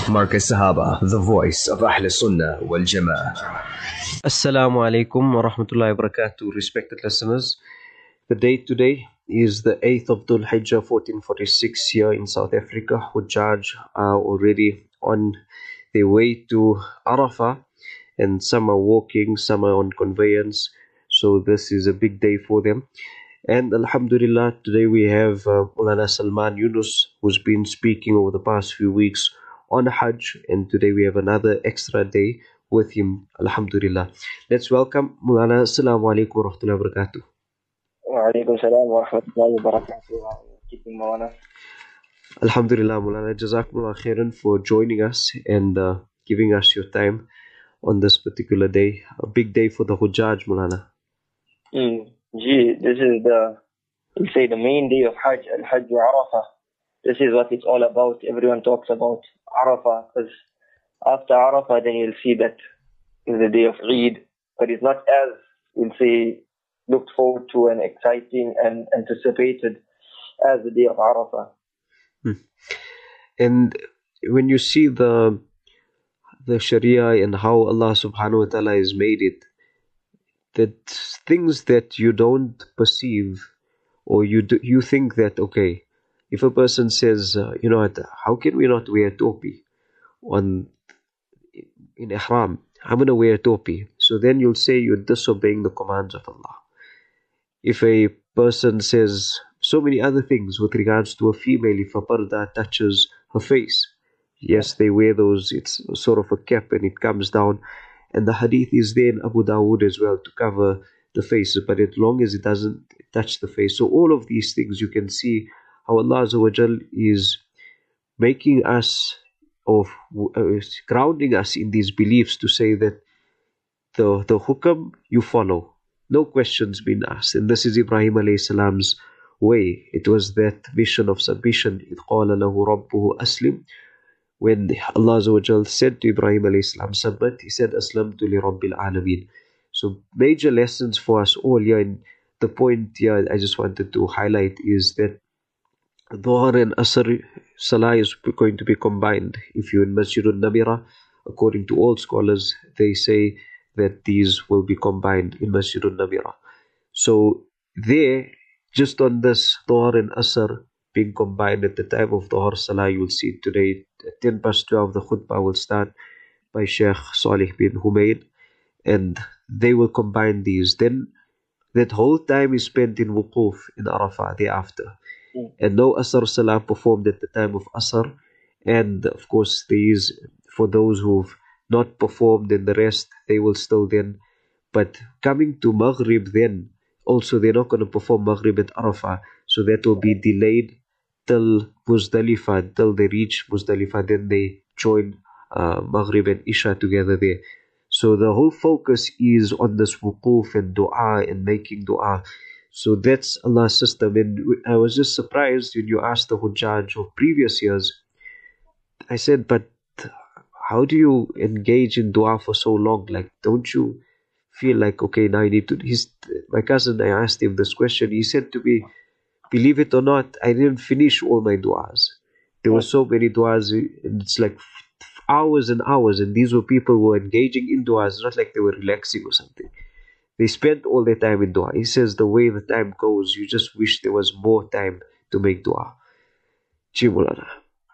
Marcus Sahaba, the voice of Ahl Sunnah wal Jama'ah. Assalamu alaikum wa rahmatullahi wa barakatuh, respected listeners. The date today is the 8th of Dhul Hijjah 1446 here in South Africa. Hujjaj are already on their way to Arafah, and some are walking, some are on conveyance. So this is a big day for them. And Alhamdulillah, today we have Mulana Salman Yunus, who's been speaking over the past few weeks on Hajj, and today we have another extra day with him, Alhamdulillah. Let's welcome Mulana. Assalamu alaikum wa rahmatullahi wa barakatuh. Wa alaikum salam wa rahmatullahi wa barakatuh. Keeping Maulana. Alhamdulillah, Mulana. Jazakumullah khairan for joining us and giving us your time on this particular day. A big day for the Hujjaj, Mulana. This is the main day of Hajj, Al-Hajj Arafah. This is what it's all about. Everyone talks about Arafah, because after Arafah, then you'll see that is the day of Eid, but it's not as, we'll say, looked forward to and exciting and anticipated as the day of Arafah. And when you see the Sharia and how Allah subhanahu wa ta'ala has made it, that things that you don't perceive, or you think that, okay, if a person says, how can we not wear topi in ihram? I'm going to wear topi. So then you'll say you're disobeying the commands of Allah. If a person says so many other things with regards to a female, if a parda touches her face, yes, they wear those, it's sort of a cap and it comes down. And the hadith is there in Abu Dawood as well to cover the face, but as long as it doesn't touch the face. So all of these things, you can see how Allah Azza wa Jal is making us, or grounding us in these beliefs, to say that the hukam you follow, no questions being asked. And this is Ibrahim alayhi salam's way. It was that vision of submission. إِذْ قَالَ لَهُ رَبُّهُ أَسْلِمْ. When Allah Azza wa Jal said to Ibrahim alayhi salam, submit, he said, Aslamtu li Rabbil Alameen. So major lessons for us all here. And the point here I just wanted to highlight is that Dhuhr and Asr Salah is going to be combined. If you're in Masjidul Namira, according to all scholars, they say that these will be combined in Masjidul Namira. So there, just on this Dhuhr and Asr being combined at the time of Dhuhr Salah, you will see today at 10 past 12 the khutbah will start by Sheikh Salih bin Humayd, and they will combine these. Then that whole time is spent in wuquf in Arafah thereafter. And no Asr Salah performed at the time of Asr. And of course, there is, for those who've not performed, and the rest, they will still then. But coming to Maghrib then, also they're not going to perform Maghrib at Arafah. So that will be delayed till Muzdalifah, till they reach Muzdalifah. Then they join Maghrib and Isha together there. So the whole focus is on this wuquf and dua and making dua. So that's Allah's system. And I was just surprised when you asked the Hujjaj of previous years. I said, but how do you engage in dua for so long? Like, don't you feel like, okay, now I need to... My cousin, I asked him this question. He said to me, believe it or not, I didn't finish all my duas. There were so many duas, and it's like hours and hours. And these were people who were engaging in duas, not like they were relaxing or something. They spent all their time in dua. He says the way the time goes, you just wish there was more time to make dua. Ji Mulana.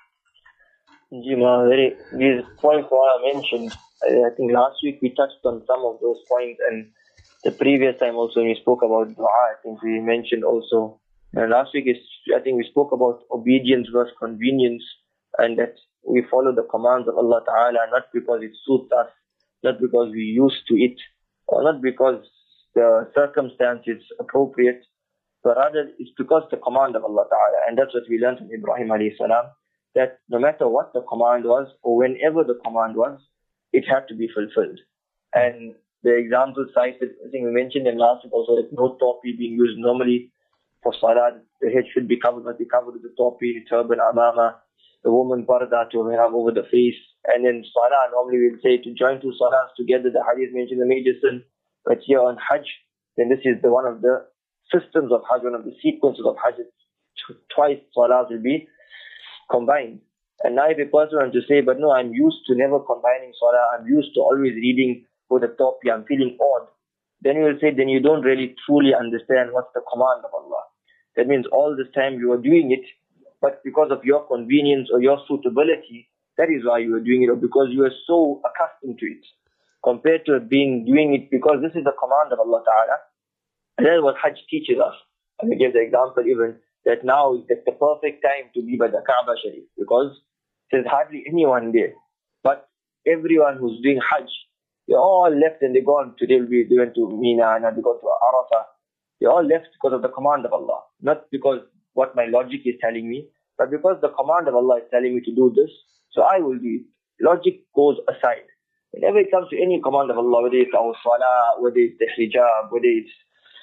These points I mentioned, I think last week we touched on some of those points, and the previous time also when we spoke about dua, I think we mentioned also. And last week I think we spoke about obedience versus convenience, and that we follow the commands of Allah Ta'ala, not because it suits us, not because we're used to it, or not because the circumstance is appropriate, but rather it's because the command of Allah Ta'ala. And that's what we learned from Ibrahim alayhi salam, that no matter what the command was, or whenever the command was, it had to be fulfilled. And the example cited, I think we mentioned in last week also, that no topi being used normally for salah. The head should be covered, must be covered with the topi, turban, amama, the woman parda to have over the face. And then salah, normally we'll say to join two salahs together, the hadith mentioned the major sin. But here on Hajj, then this is one of the systems of Hajj, one of the sequences of Hajj. Twice salahs will be combined. And now if a person wants to say, but no, I'm used to never combining salah, I'm used to always reading for the topi, I'm feeling odd, then you will say, then you don't really truly understand what's the command of Allah. That means all this time you are doing it, but because of your convenience or your suitability, that is why you are doing it, or because you are so accustomed to it, compared to doing it because this is the command of Allah Ta'ala. And that is what Hajj teaches us. And we give the example even that now is the perfect time to be by the Kaaba Sharif, because there's hardly anyone there. But everyone who's doing Hajj, they all left and they gone. Today they went to Mina, and they go to Arafah. They all left because of the command of Allah. Not because what my logic is telling me, but because the command of Allah is telling me to do this, so I will do it. Logic goes aside. Whenever it comes to any command of Allah, whether it's our salah, whether it's the hijab, whether it's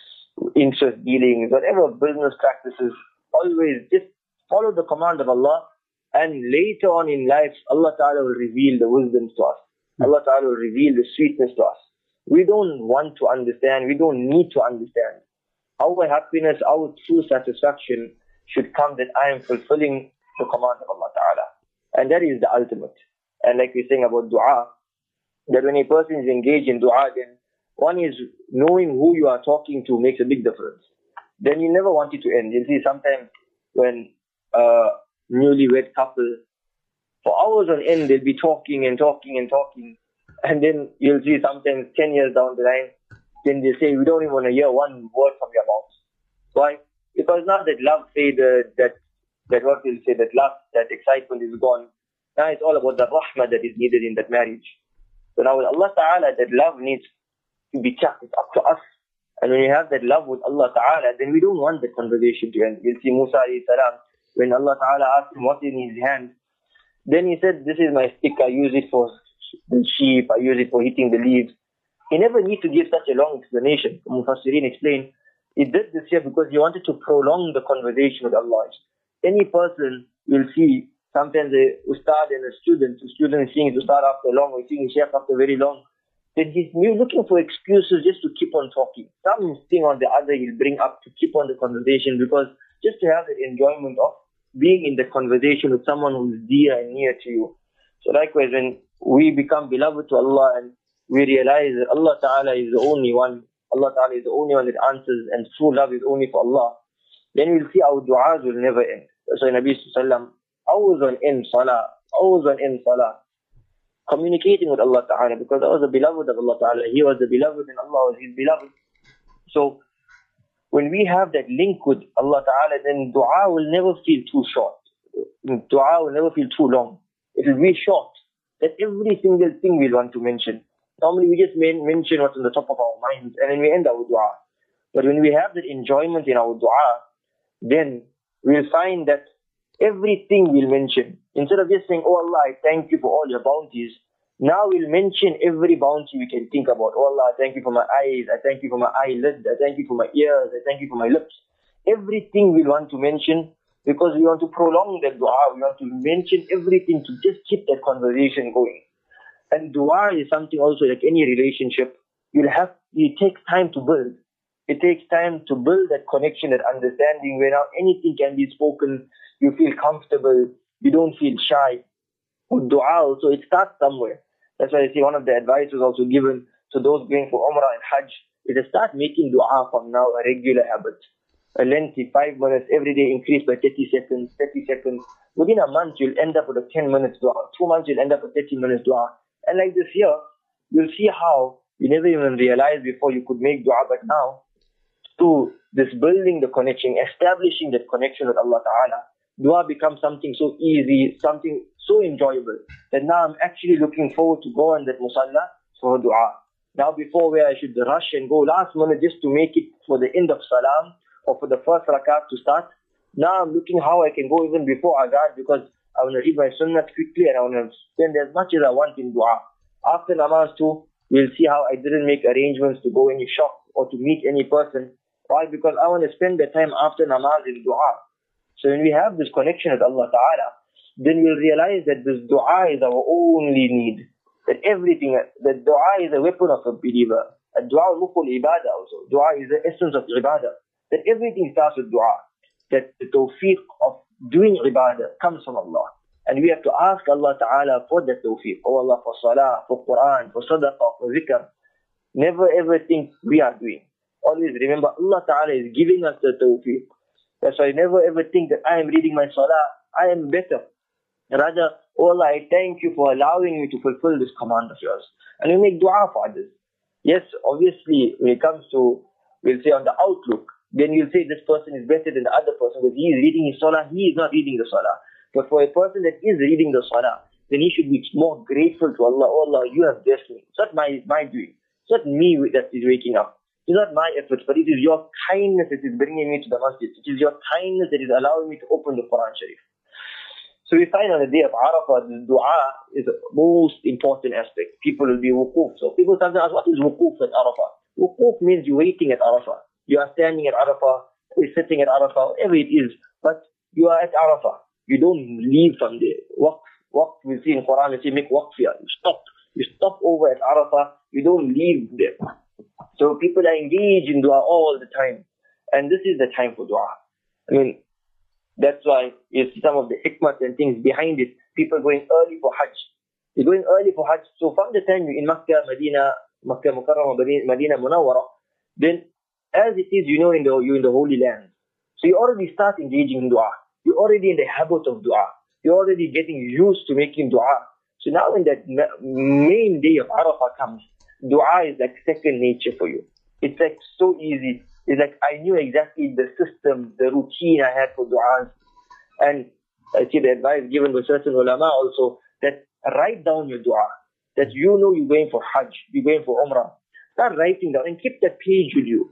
interest dealings, whatever business practices, always just follow the command of Allah, and later on in life, Allah Ta'ala will reveal the wisdom to us. Allah Ta'ala will reveal the sweetness to us. We don't want to understand, we don't need to understand. Our happiness, our true satisfaction should come that I am fulfilling the command of Allah Ta'ala. And that is the ultimate. And like we're saying about dua, that when a person is engaged in dua, then one is knowing who you are talking to makes a big difference. Then you never want it to end. You see, sometimes when a newlywed couple, for hours on end, they'll be talking and talking and talking. And then you'll see sometimes 10 years down the line, then they say, we don't even want to hear one word from your mouth. Why? Because now that love faded, that what we'll say, that love, that excitement is gone. Now it's all about the rahmah that is needed in that marriage. So now with Allah Ta'ala, that love needs to be checked. It's up to us. And when you have that love with Allah Ta'ala, then we don't want the conversation to end. You'll see Musa alayhi salam, when Allah Ta'ala asked him what's in his hand, then he said, this is my stick, I use it for the sheep, I use it for hitting the leaves. He never need to give such a long explanation. Mufassirin explained, he did this here because he wanted to prolong the conversation with Allah. Any person will see, sometimes a ustad and a student is seeing his ustad after long, or seeing his sheikh after very long, then he's looking for excuses just to keep on talking. Something or the other he'll bring up to keep on the conversation, because just to have the enjoyment of being in the conversation with someone who's dear and near to you. So likewise, when we become beloved to Allah and we realize that Allah Ta'ala is the only one, Allah Ta'ala is the only one that answers, and true love is only for Allah, then we'll see our du'as will never end. So Nabi Sallallahu always on end salah, communicating with Allah Ta'ala, because I was the beloved of Allah Ta'ala, he was the beloved and Allah was his beloved. So when we have that link with Allah Ta'ala, then dua will never feel too short. Dua will never feel too long. It will be short. That every single thing we want to mention. Normally we just mention what's on the top of our minds, and then we end our dua. But when we have that enjoyment in our dua, then we'll find that everything we'll mention, instead of just saying, oh Allah, I thank you for all your bounties, now we'll mention every bounty we can think about. Oh Allah, I thank you for my eyes, I thank you for my eyelids, I thank you for my ears, I thank you for my lips. Everything we want to mention, because we want to prolong that dua, we want to mention everything to just keep that conversation going. And dua is something also like any relationship, it takes time to build. It takes time to build that connection, that understanding, where now anything can be spoken, you feel comfortable, you don't feel shy. With dua also, it starts somewhere. That's why I see one of the advices also given to those going for Umrah and Hajj, is to start making dua from now a regular habit. A lengthy 5 minutes every day, increased by 30 seconds. Within a month, you'll end up with a 10 minutes dua. 2 months, you'll end up with 30 minutes dua. And like this year, you'll see how you never even realized before you could make dua, but now, to this building the connection, establishing that connection with Allah Ta'ala, dua becomes something so easy, something so enjoyable, that now I'm actually looking forward to go on that musalla for dua. Now before, where I should rush and go last minute just to make it for the end of salam, or for the first rakat to start, now I'm looking how I can go even before azan, because I want to read my sunnah quickly and I want to spend as much as I want in dua. After namaz too, we'll see how I didn't make arrangements to go any shop or to meet any person. Why? Because I want to spend the time after namaz in dua. So when we have this connection with Allah Ta'ala, then we'll realize that this dua is our only need. That everything, that dua is a weapon of a believer. And dua is mukul ibadah also. Dua is the essence of ibadah. That everything starts with dua. That the tawfiq of doing ibadah comes from Allah. And we have to ask Allah Ta'ala for the tawfiq. Oh Allah, for salah, for Quran, for sadaqah, for zikr. Never ever think we are doing. Always remember Allah Ta'ala is giving us the tawfiq. That's why never ever think that I am reading my salah, I am better. Rather, oh Allah, I thank you for allowing me to fulfill this command of yours. And we make dua for others. Yes, obviously, when it comes to, we'll say on the outlook, then you'll say this person is better than the other person because he is reading his salah, he is not reading the salah. But for a person that is reading the salah, then he should be more grateful to Allah. Oh Allah, you have blessed me. It's not my doing. It's not me that is waking up. It's not my efforts, but it is your kindness that is bringing me to the masjid. It is your kindness that is allowing me to open the Quran Sharif. So we find on the day of Arafah, the dua is the most important aspect. People will be wuquf. So people sometimes ask, what is wuquf at Arafah? Wuquf means you're waiting at Arafah. You are standing at Arafah, you're sitting at Arafah, whatever it is. But you are at Arafah. You don't leave from there. Waqf, we see in Quran, we say make waqf here. You stop. You stop over at Arafah. You don't leave there. So people are engaged in dua all the time. And this is the time for dua. I mean, that's why you see some of the hikmah and things behind it. People going early for Hajj. They're going early for Hajj. So from the time you're in Makkah, Medina, Makkah Mukarramah, Medina Munawwara, then as it is, you're in the Holy Land. So you already start engaging in dua. You're already in the habit of dua. You're already getting used to making dua. So now when that main day of Arafah comes, dua is like second nature for you. It's like so easy. It's like I knew exactly the system, the routine I had for du'as. And I see the advice given by certain ulama also that write down your dua. That you know you're going for Hajj, you're going for Umrah. Start writing down and keep that page with you.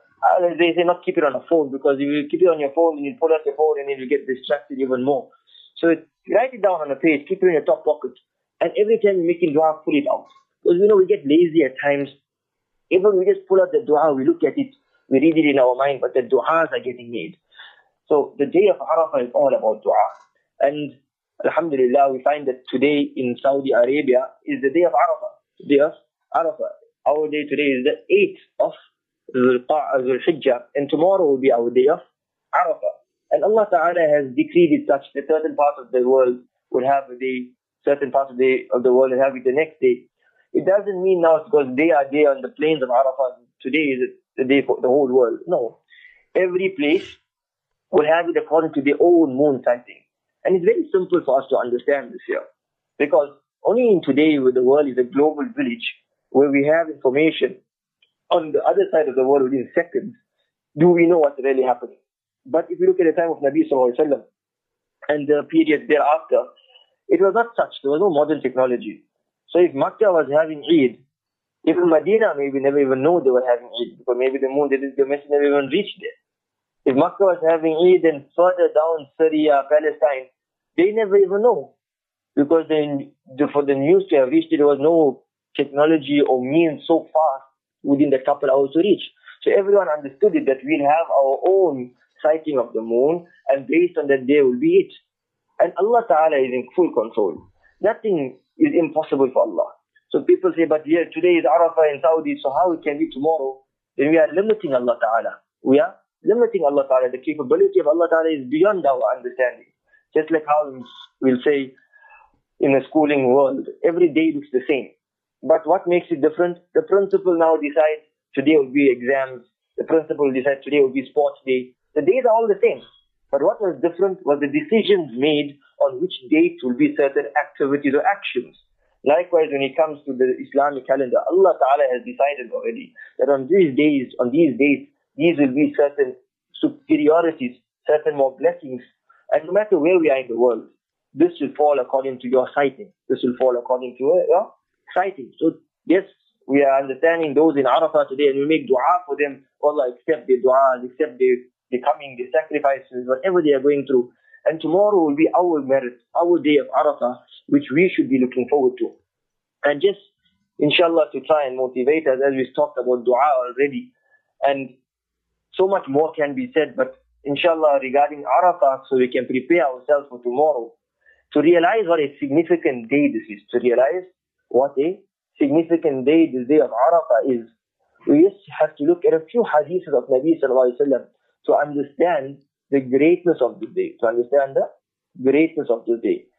They say not keep it on a phone because if you keep it on your phone, then you pull out your phone and then you get distracted even more. So write it down on a page, keep it in your top pocket. And every time you're making dua, pull it out. Because we get lazy at times. Even we just pull out the dua, we look at it, we read it in our mind, but the du'as are getting made. So the day of Arafah is all about dua. And Alhamdulillah, we find that today in Saudi Arabia is the day of Arafah. The day of Arafah. Our day today is the 8th of Dhul Hijjah, and tomorrow will be our day of Arafah. And Allah Ta'ala has decreed it such that certain parts of the world will have a day, certain parts of the world will have it the next day. It doesn't mean now because they are there on the plains of Arafah, today is the day for the whole world. No. Every place will have it according to their own moon sighting. And it's very simple for us to understand this here. Because only in today where the world is a global village, where we have information on the other side of the world within seconds, do we know what's really happening. But if you look at the time of Nabi Sallallahu Alaihi Wasallam and the period thereafter, it was not such. There was no modern technology. So if Makkah was having Eid, even Medina maybe never even know they were having Eid, because maybe the message never even reached there. If Makkah was having Eid and further down Syria, Palestine, they never even know. Because for the news to have reached it, there was no technology or means so fast within the couple hours to reach. So everyone understood it that we'll have our own sighting of the moon, and based on that day will be it. And Allah Ta'ala is in full control. Nothing is impossible for Allah. So people say, but here today is Arafah in Saudi, so how it can be tomorrow? Then we are limiting Allah Ta'ala. We are limiting Allah Ta'ala. The capability of Allah Ta'ala is beyond our understanding. Just like how we'll say in the schooling world, every day looks the same. But what makes it different? The principal now decides today will be exams. The principal decides today will be sports day. The days are all the same. But what was different was the decisions made on which date will be certain activities or actions. Likewise, when it comes to the Islamic calendar, Allah Ta'ala has decided already that on these days, these will be certain superiorities, certain more blessings. And no matter where we are in the world, this will fall according to your sighting. This will fall according to your sighting. So yes, we are understanding those in Arafah today, and we make dua for them. Allah accept their du'as, accept their coming, their sacrifices, whatever they are going through. And tomorrow will be our merit, our day of Arafah, which we should be looking forward to. And just, inshallah, to try and motivate us, as we've talked about dua already. And so much more can be said, but inshallah, regarding Arafah, so we can prepare ourselves for tomorrow, to realize what a significant day this is, to realize what a significant day this day of Arafah is. We just have to look at a few hadiths of Nabi Sallallahu Alaihi Wasallam to understand the greatness of this day, to understand the greatness of this day.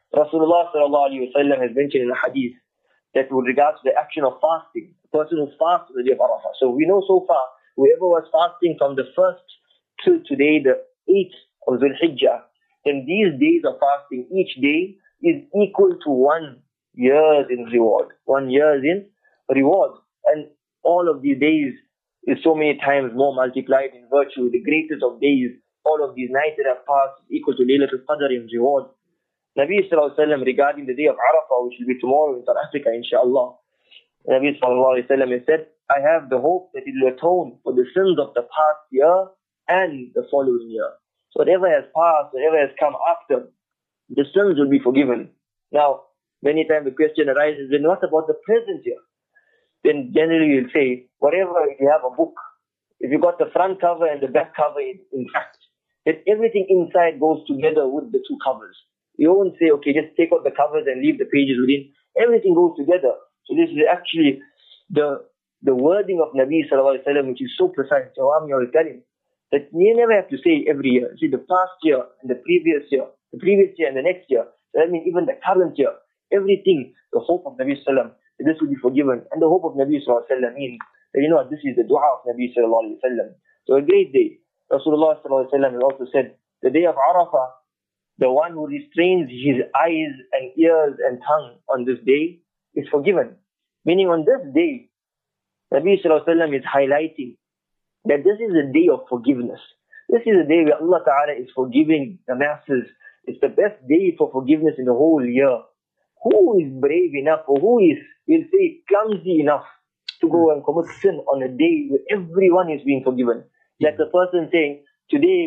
Rasulullah sallallahu alayhi wa sallam has mentioned in a hadith that with regards to the action of fasting, a person who fasts on the day of Arafah. So we know so far, whoever was fasting from the 1st till today, the 8th of Dhul Hijjah, then these days of fasting, each day is equal to 1 year in reward. 1 year in reward. And all of these days is so many times more multiplied in virtue. The greatest of days, all of these nights that have passed is equal to Laylatul Qadr in reward. Nabi sallallahu alayhi wa sallam, regarding the day of Arafah, which will be tomorrow in South Africa, inshallah, Nabi sallallahu alayhi wa sallam has said, I have the hope that it will atone for the sins of the past year and the following year. So whatever has passed, whatever has come after, the sins will be forgiven. Now, many times the question arises, then what about the present year? Then generally you'll say, whatever, if you have a book, if you got the front cover and the back cover intact, that everything inside goes together with the two covers. You won't say, okay, just take out the covers and leave the pages within. Everything goes together. So this is actually the wording of Nabi sallallahu alaihi wasallam, which is so precise. Jawami will tell him that you never have to say every year. See, the past year and the previous year and the next year. So that means even the current year, everything, the hope of Nabi sallallahu alaihi wasallam, this will be forgiven. And the hope of Nabi sallallahu alaihi wasallam means that, you know what, this is the dua of Nabi sallallahu alaihi wasallam. So a great day. Rasulullah sallallahu alaihi wasallam has also said, the day of Arafah, the one who restrains his eyes and ears and tongue on this day is forgiven. Meaning on this day, Nabi sallallahu alaihi wasallam is highlighting that this is a day of forgiveness. This is a day where Allah Ta'ala is forgiving the masses. It's the best day for forgiveness in the whole year. Who is brave enough, or who is, we'll say, clumsy enough to go and commit sin on a day where everyone is being forgiven? Like the person saying, today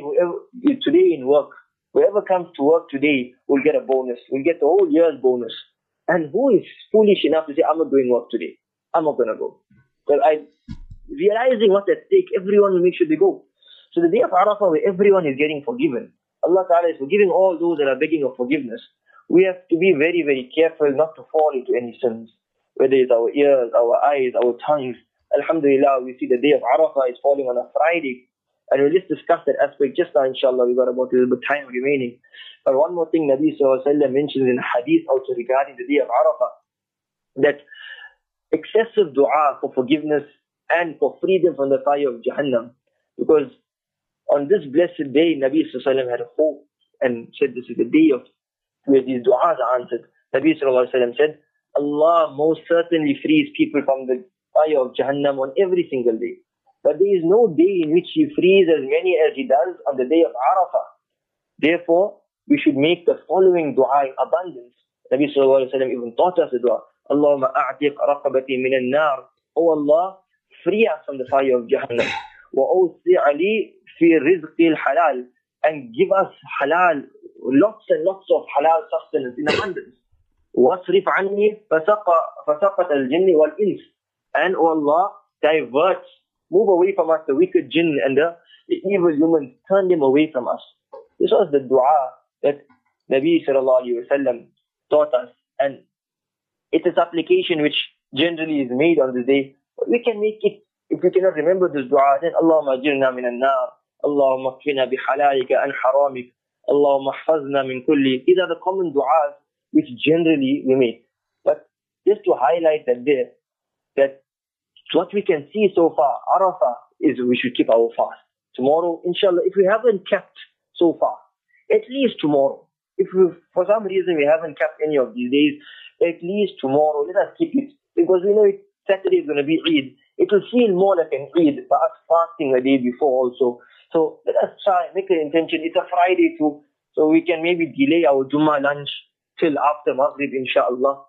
in work, whoever comes to work today will get a bonus, will get the whole year's bonus. And who is foolish enough to say, I'm not doing work today, I'm not going to go? Well, realizing what's at stake, everyone will make sure they go. So the day of Arafah, where everyone is getting forgiven, Allah Ta'ala is forgiving all those that are begging of forgiveness. We have to be very, very careful not to fall into any sins, whether it's our ears, our eyes, our tongues. Alhamdulillah, we see the day of Arafah is falling on a Friday. And we'll just discuss that aspect just now, inshallah. We've got about a little bit time remaining. But one more thing Nabi sallallahu alaihi wasallam mentions in a hadith also regarding the day of Arafah, that excessive dua for forgiveness and for freedom from the fire of Jahannam. Because on this blessed day, Nabi sallallahu alaihi wasallam had hope and said this is the day of where these du'as are answered. Nabi sallallahu alaihi wasallam said, Allah most certainly frees people from the fire of Jahannam on every single day. But there is no day in which He frees as many as He does on the day of Arafah. Therefore, we should make the following dua in abundance. Nabi sallallahu alaihi wasallam even taught us the dua. Allahumma a'tiq raqabati min al-nar. Oh Allah, free us from the fire of Jahannam. Wa awsi' li fi rizqi al-halal. And give us halal, lots and lots of halal sustenance in abundance. Wasrif anni fasaqat al-jinni wal-ins. And oh Allah, divert, move away from us the wicked jinn and the evil humans, turn them away from us. This was the dua that Nabi sallallahu alayhi wa sallam taught us. And it's a supplication which generally is made on this day. But we can make it, if we cannot remember this dua, then Allahumma ajirna min al-nar, Allahumma kfina bihalalika an haramik, Allahumma hafazna min kulli. These are the common du'as which generally we make. But just to highlight that what we can see so far, Arafah, is we should keep our fast. Tomorrow, inshallah, if we haven't kept so far, at least tomorrow. If for some reason we haven't kept any of these days, at least tomorrow, let us keep it. Because we know Saturday is going to be Eid. It will feel more like an Eid for us fasting a day before also. So let us try, make an intention. It's a Friday too. So we can maybe delay our Jummah lunch till after Maghrib, inshallah.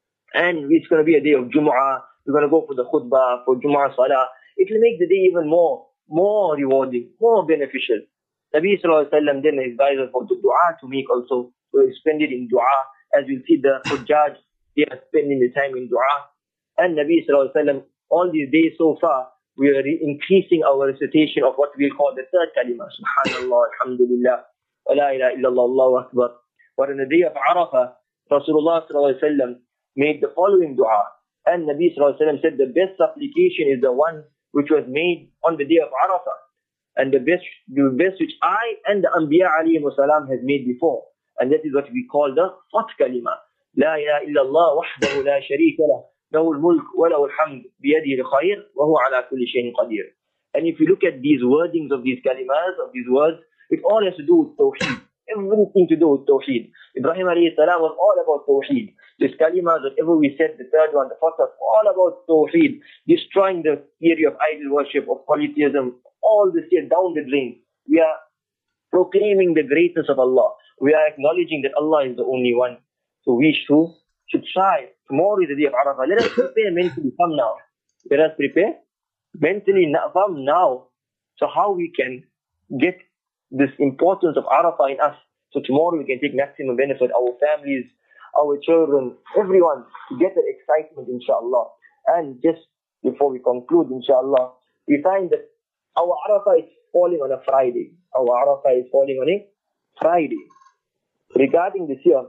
And it's going to be a day of Jumu'ah. We're going to go for the khutbah, for Jumu'ah Salah. It will make the day even more rewarding, more beneficial. Nabi sallallahu alayhi wa sallam then advised us for the dua to make also. So spend it in dua. As we'll see the Hujjaj, they are spending the time in dua. And Nabi sallallahu alayhi wa sallam, all these days so far, we are increasing our recitation of what we call the third kalima. Subhanallah, alhamdulillah, wa la ilaha illallah, Allahu Akbar. But on the day of Arafah, Rasulullah sallallahu alayhi wa sallam made the following dua. And Nabi sallallahu alayhi wa sallam said the best supplication is the one which was made on the day of Arafah. And the best which I and the Anbiya alayhi wa salam has made before. And that is what we call the Fat Kalima. لا إله إلا الله وحده لا شريك له له الملك وله الحمد بيده الخير وهو على كل شيء قدير. And if you look at these wordings of these kalimas, of these words, it all has to do with Tawheed. Everything to do with Tawheed. Ibrahim alayhi salam was all about Tawheed. This kalima, whatever we said, the third one, the fourth one, all about Tawheed. Destroying the theory of idol worship, of polytheism, all this here down the drain. We are proclaiming the greatness of Allah. We are acknowledging that Allah is the only one. So we should try. Tomorrow is the day of Arafah. Let us prepare mentally from now. Let us prepare mentally from now. So how we can get this importance of Arafah in us. So tomorrow we can take maximum benefit, our families, our children, everyone, to get that excitement, inshallah. And just before we conclude, inshallah, we find that our Arafah is falling on a Friday. Our Arafah is falling on a Friday. Regarding this year,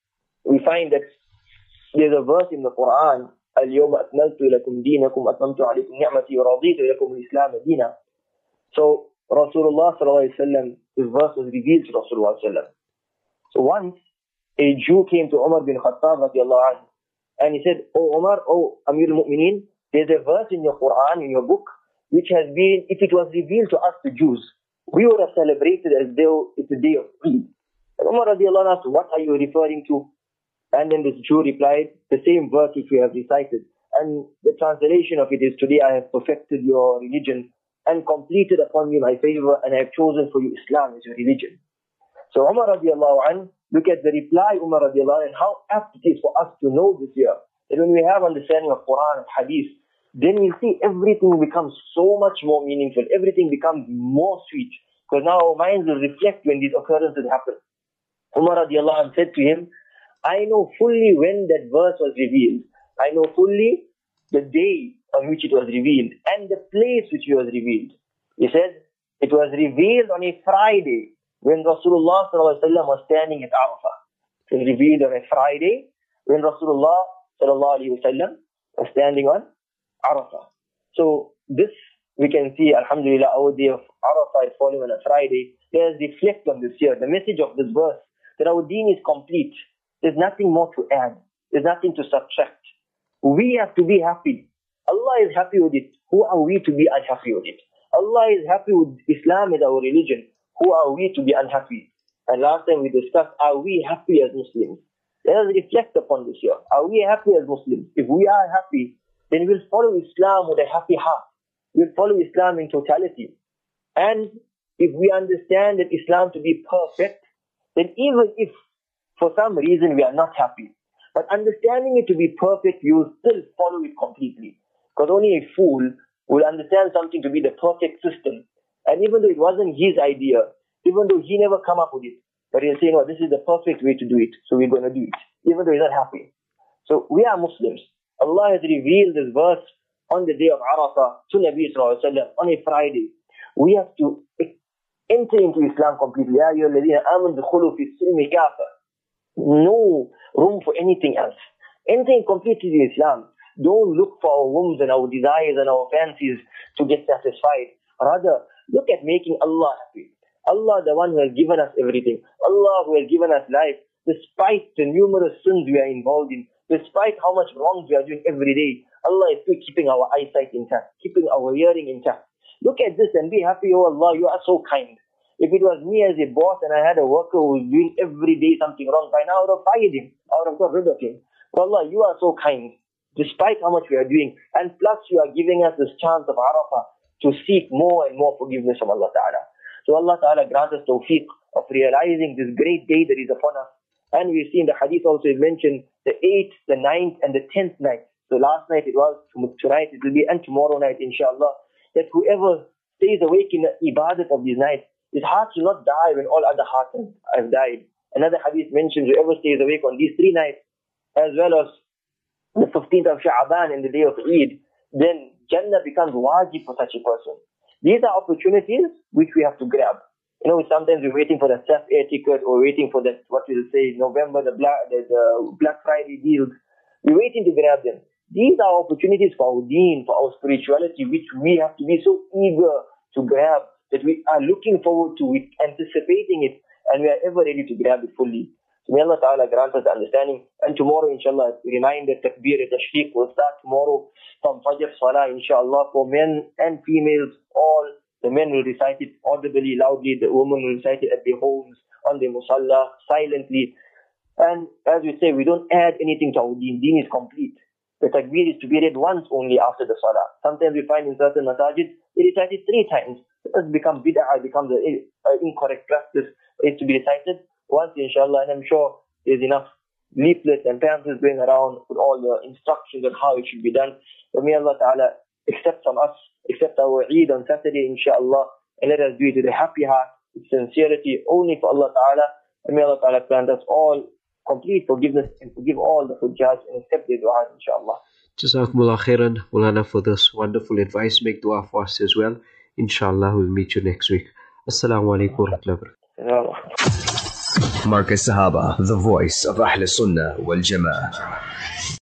we find that there's a verse in the Quran, اليوم أكملت لكم دينكم أتممت عليكم نعمتي ورضيت لكم الإسلام دينا. So Rasulullah sallallahu alaihi wasallam, this verse was revealed to Rasulullah sallallahu alaihi wasallam. So once a Jew came to Umar bin Khattab radiallahu anhu, and he said, "Oh Umar, oh Amir al-Mu'mineen, there's a verse in your Quran, in your book, which has been, if it was revealed to us, the Jews, we would have celebrated as though it's a day of Eid." And Umar radiallahu anhu asked, "What are you referring to?" And then this Jew replied, "The same verse which we have recited. And the translation of it is, today I have perfected your religion and completed upon you my favor, and I have chosen for you Islam as your religion." So Umar radiallahu anhu, look at the reply Umar radiallahu anhu, and how apt it is for us to know this here. That when we have understanding of Quran and Hadith, then we see everything becomes so much more meaningful. Everything becomes more sweet. Because now our minds will reflect when these occurrences happen. Umar radiallahu anhu said to him, "I know fully when that verse was revealed. I know fully the day on which it was revealed and the place which it was revealed." He said, it was revealed on a Friday when Rasulullah sallallahu alaihi wasallam was standing at Arafah. It was revealed on a Friday when Rasulullah sallallahu alaihi wasallam was standing on Arafah. So this we can see, alhamdulillah, our day of Arafah is falling on a Friday. Let us reflect on this here. The message of this verse, that our deen is complete. There's nothing more to add. There's nothing to subtract. We have to be happy. Allah is happy with it. Who are we to be unhappy with it? Allah is happy with Islam as our religion. Who are we to be unhappy? And last time we discussed, are we happy as Muslims? Let us reflect upon this here. Are we happy as Muslims? If we are happy, then we'll follow Islam with a happy heart. We'll follow Islam in totality. And if we understand that Islam to be perfect, then even if for some reason we are not happy, but understanding it to be perfect, you will still follow it completely. Because only a fool will understand something to be the perfect system. And even though it wasn't his idea, even though he never come up with it, but he'll say, "No, this is the perfect way to do it, so we're going to do it," even though he's not happy. So we are Muslims. Allah has revealed this verse on the day of Arafah to Nabi sallallahu alaihi wasallam on a Friday. We have to enter into Islam completely. Ya ayyuhalladhina amanu dukhulu fi silmi kafa. No room for anything else. Entering completely in Islam. Don't look for our whims and our desires and our fancies to get satisfied. Rather, look at making Allah happy. Allah, the one who has given us everything. Allah who has given us life, despite the numerous sins we are involved in, despite how much wrongs we are doing every day, Allah is still keeping our eyesight intact, keeping our hearing intact. Look at this and be happy. Oh Allah, you are so kind. If it was me as a boss and I had a worker who was doing every day something wrong, by now I would have fired him. I would have got rid of him. But Allah, you are so kind, despite how much we are doing. And plus you are giving us this chance of Arafah to seek more and more forgiveness from Allah Ta'ala. So Allah Ta'ala grant us tawfiq of realizing this great day that is upon us. And we see in the hadith also it mentioned the 8th, the 9th and the 10th night. So last night it was, tonight it will be, and tomorrow night inshallah, that whoever stays awake in the ibadat of these nights, his heart will not die when all other hearts have died. Another hadith mentions whoever stays awake on these 3 nights, as well as the 15th of Sha'aban and the day of Eid, then Jannah becomes wajib for such a person. These are opportunities which we have to grab. You know, sometimes we're waiting for the self air ticket or waiting for that, what we'll say, November, the Black Friday deals. We're waiting to grab them. These are opportunities for our deen, for our spirituality, which we have to be so eager to grab, that we are looking forward to it, anticipating it, and we are ever ready to grab it fully. So may Allah Ta'ala grant us the understanding. And tomorrow, inshallah, reminder, takbir, tashriq will start tomorrow from Fajr Salah, inshallah, for men and females, all. The men will recite it audibly, loudly. The women will recite it at their homes, on the musalla, silently. And as we say, we don't add anything to our deen. Deen is complete. The takbir is to be read once only after the salah. Sometimes we find in certain masajid, they recite it 3 times. It has become bid'ah, it becomes an incorrect practice. It's to be recited once, inshallah, and I'm sure there's enough leaflets and pamphlets going around with all the instructions on how it should be done. So may Allah Ta'ala accept from us, accept our Eid on Saturday, inshallah, and let us do it with a happy heart, with sincerity, only for Allah Ta'ala. And may Allah Ta'ala grant us all complete forgiveness and forgive all the hujjahs and accept their du'as, inshallah. Jazakumullah khairan, Mulana, for this wonderful advice. Make dua for us as well. Inshallah, we'll meet you next week. Assalamu alaikum wa rahmatullahi wa barakatuh. Markaz Sahaba, the voice of Ahl Sunnah wal Jama'ah.